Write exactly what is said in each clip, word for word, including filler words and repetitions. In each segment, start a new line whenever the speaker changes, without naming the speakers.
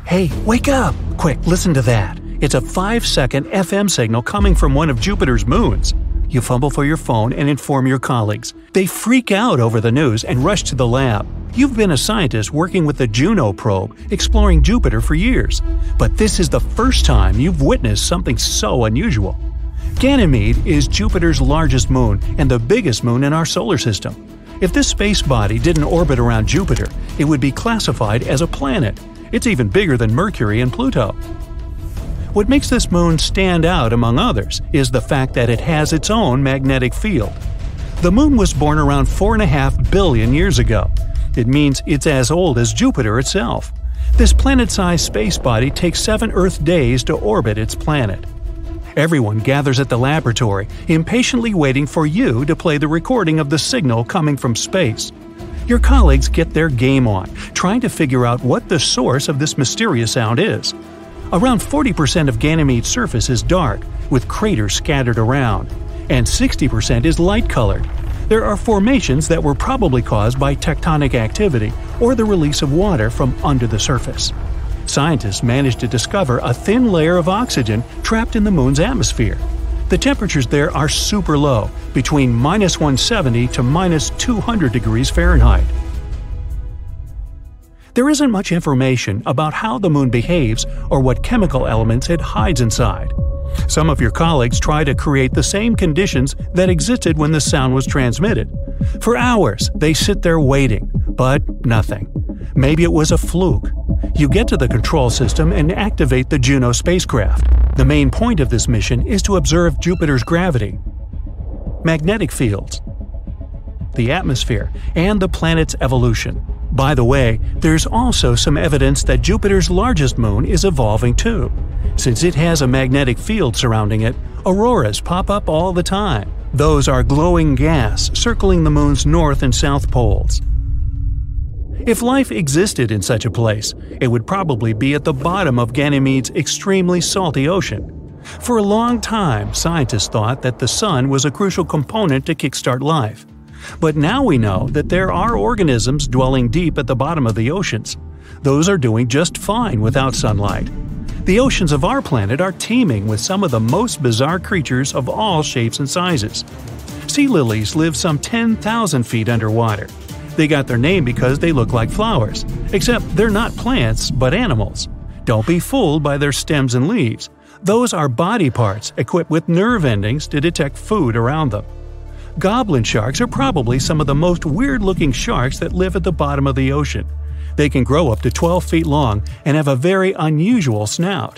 Hey, wake up! Quick, listen to that. It's a five second F M signal coming from one of Jupiter's moons. You fumble for your phone and inform your colleagues. They freak out over the news and rush to the lab. You've been a scientist working with the Juno probe, exploring Jupiter for years. But this is the first time you've witnessed something so unusual. Ganymede is Jupiter's largest moon and the biggest moon in our solar system. If this space body didn't orbit around Jupiter, it would be classified as a planet. It's even bigger than Mercury and Pluto. What makes this moon stand out among others is the fact that it has its own magnetic field. The moon was born around four point five billion years ago. It means it's as old as Jupiter itself. This planet-sized space body takes seven Earth days to orbit its planet. Everyone gathers at the laboratory, impatiently waiting for you to play the recording of the signal coming from space. Your colleagues get their game on, trying to figure out what the source of this mysterious sound is. Around forty percent of Ganymede's surface is dark, with craters scattered around, and sixty percent is light-colored. There are formations that were probably caused by tectonic activity or the release of water from under the surface. Scientists managed to discover a thin layer of oxygen trapped in the moon's atmosphere. The temperatures there are super low, between minus one hundred seventy to minus two hundred degrees Fahrenheit. There isn't much information about how the moon behaves or what chemical elements it hides inside. Some of your colleagues try to create the same conditions that existed when the sound was transmitted. For hours, they sit there waiting, but nothing. Maybe it was a fluke. You get to the control system and activate the Juno spacecraft. The main point of this mission is to observe Jupiter's gravity, magnetic fields, the atmosphere, and the planet's evolution. By the way, there's also some evidence that Jupiter's largest moon is evolving too. Since it has a magnetic field surrounding it, auroras pop up all the time. Those are glowing gas circling the moon's north and south poles. If life existed in such a place, it would probably be at the bottom of Ganymede's extremely salty ocean. For a long time, scientists thought that the sun was a crucial component to kickstart life. But now we know that there are organisms dwelling deep at the bottom of the oceans. Those are doing just fine without sunlight. The oceans of our planet are teeming with some of the most bizarre creatures of all shapes and sizes. Sea lilies live some ten thousand feet underwater. They got their name because they look like flowers, except they're not plants but animals. Don't be fooled by their stems and leaves. Those are body parts equipped with nerve endings to detect food around them. Goblin sharks are probably some of the most weird-looking sharks that live at the bottom of the ocean. They can grow up to twelve feet long and have a very unusual snout.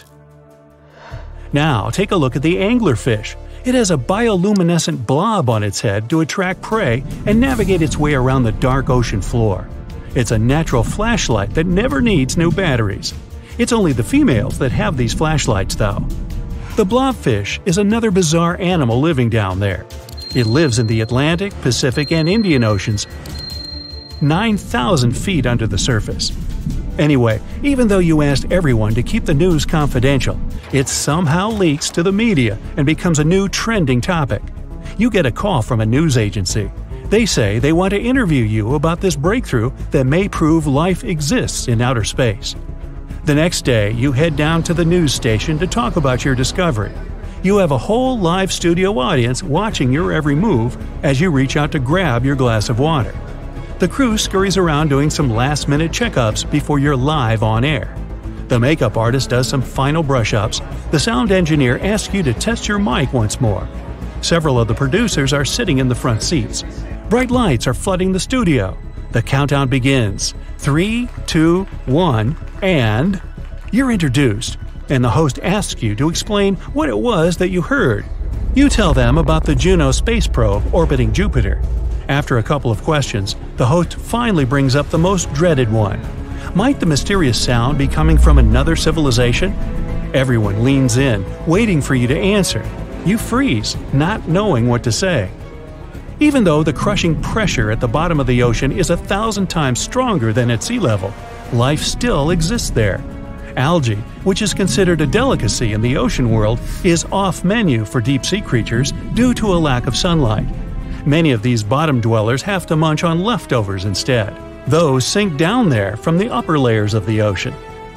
Now take a look at the anglerfish. It has a bioluminescent blob on its head to attract prey and navigate its way around the dark ocean floor. It's a natural flashlight that never needs new batteries. It's only the females that have these flashlights though. The blobfish is another bizarre animal living down there. It lives in the Atlantic, Pacific, and Indian Oceans, nine thousand feet under the surface. Anyway, even though you asked everyone to keep the news confidential, it somehow leaks to the media and becomes a new trending topic. You get a call from a news agency. They say they want to interview you about this breakthrough that may prove life exists in outer space. The next day, you head down to the news station to talk about your discovery. You have a whole live studio audience watching your every move as you reach out to grab your glass of water. The crew scurries around doing some last-minute checkups before you're live on air. The makeup artist does some final brush-ups. The sound engineer asks you to test your mic once more. Several of the producers are sitting in the front seats. Bright lights are flooding the studio. The countdown begins. Three, two, one, and… you're introduced. And the host asks you to explain what it was that you heard. You tell them about the Juno space probe orbiting Jupiter. After a couple of questions, the host finally brings up the most dreaded one. Might the mysterious sound be coming from another civilization? Everyone leans in, waiting for you to answer. You freeze, not knowing what to say. Even though the crushing pressure at the bottom of the ocean is a thousand times stronger than at sea level, life still exists there. Algae, which is considered a delicacy in the ocean world, is off-menu for deep-sea creatures due to a lack of sunlight. Many of these bottom dwellers have to munch on leftovers instead. Those sink down there from the upper layers of the ocean.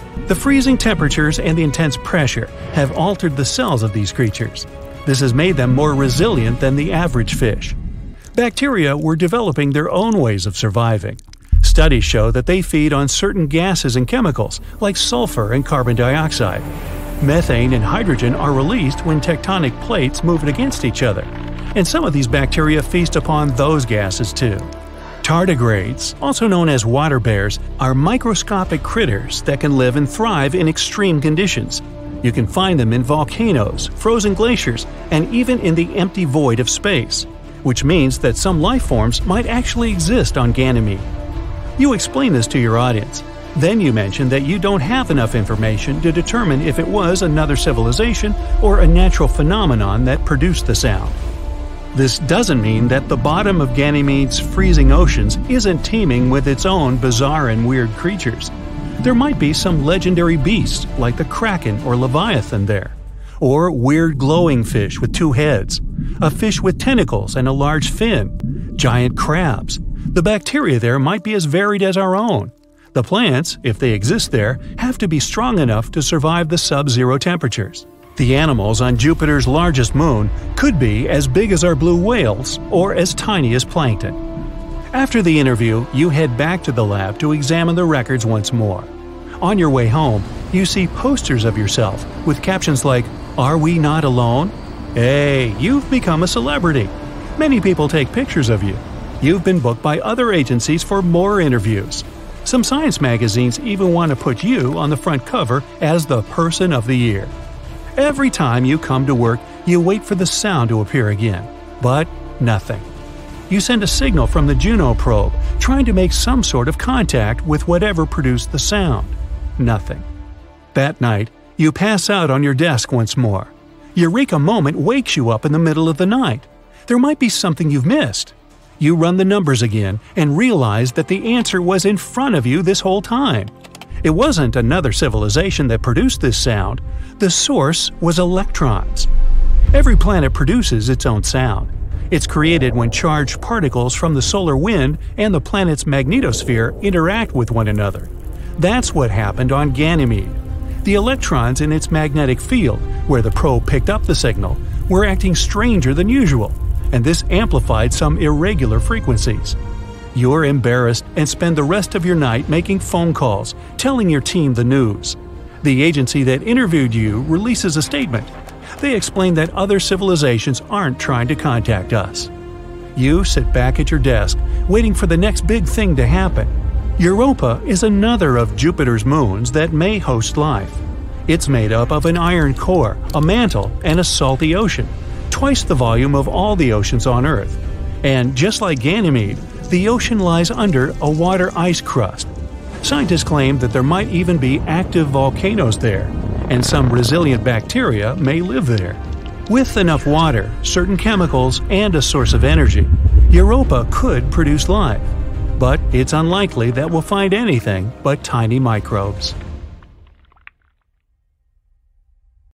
The freezing temperatures and the intense pressure have altered the cells of these creatures. This has made them more resilient than the average fish. Bacteria were developing their own ways of surviving. Studies show that they feed on certain gases and chemicals, like sulfur and carbon dioxide. Methane and hydrogen are released when tectonic plates move against each other, and some of these bacteria feast upon those gases too. Tardigrades, also known as water bears, are microscopic critters that can live and thrive in extreme conditions. You can find them in volcanoes, frozen glaciers, and even in the empty void of space, which means that some life forms might actually exist on Ganymede. You explain this to your audience. Then you mention that you don't have enough information to determine if it was another civilization or a natural phenomenon that produced the sound. This doesn't mean that the bottom of Ganymede's freezing oceans isn't teeming with its own bizarre and weird creatures. There might be some legendary beasts like the Kraken or Leviathan there, or weird glowing fish with two heads, a fish with tentacles and a large fin, giant crabs. The bacteria there might be as varied as our own. The plants, if they exist there, have to be strong enough to survive the sub-zero temperatures. The animals on Jupiter's largest moon could be as big as our blue whales or as tiny as plankton. After the interview, you head back to the lab to examine the records once more. On your way home, you see posters of yourself with captions like, "Are we not alone?" Hey, you've become a celebrity. Many people take pictures of you. You've been booked by other agencies for more interviews. Some science magazines even want to put you on the front cover as the Person of the Year. Every time you come to work, you wait for the sound to appear again. But nothing. You send a signal from the Juno probe, trying to make some sort of contact with whatever produced the sound. Nothing. That night, you pass out on your desk once more. Eureka moment wakes you up in the middle of the night. There might be something you've missed. You run the numbers again and realize that the answer was in front of you this whole time. It wasn't another civilization that produced this sound. The source was electrons. Every planet produces its own sound. It's created when charged particles from the solar wind and the planet's magnetosphere interact with one another. That's what happened on Ganymede. The electrons in its magnetic field, where the probe picked up the signal, were acting stranger than usual, and this amplified some irregular frequencies. You're embarrassed and spend the rest of your night making phone calls, telling your team the news. The agency that interviewed you releases a statement. They explain that other civilizations aren't trying to contact us. You sit back at your desk, waiting for the next big thing to happen. Europa is another of Jupiter's moons that may host life. It's made up of an iron core, a mantle, and a salty ocean, twice the volume of all the oceans on Earth. And just like Ganymede, the ocean lies under a water ice crust. Scientists claim that there might even be active volcanoes there, and some resilient bacteria may live there. With enough water, certain chemicals, and a source of energy, Europa could produce life. But it's unlikely that we'll find anything but tiny microbes.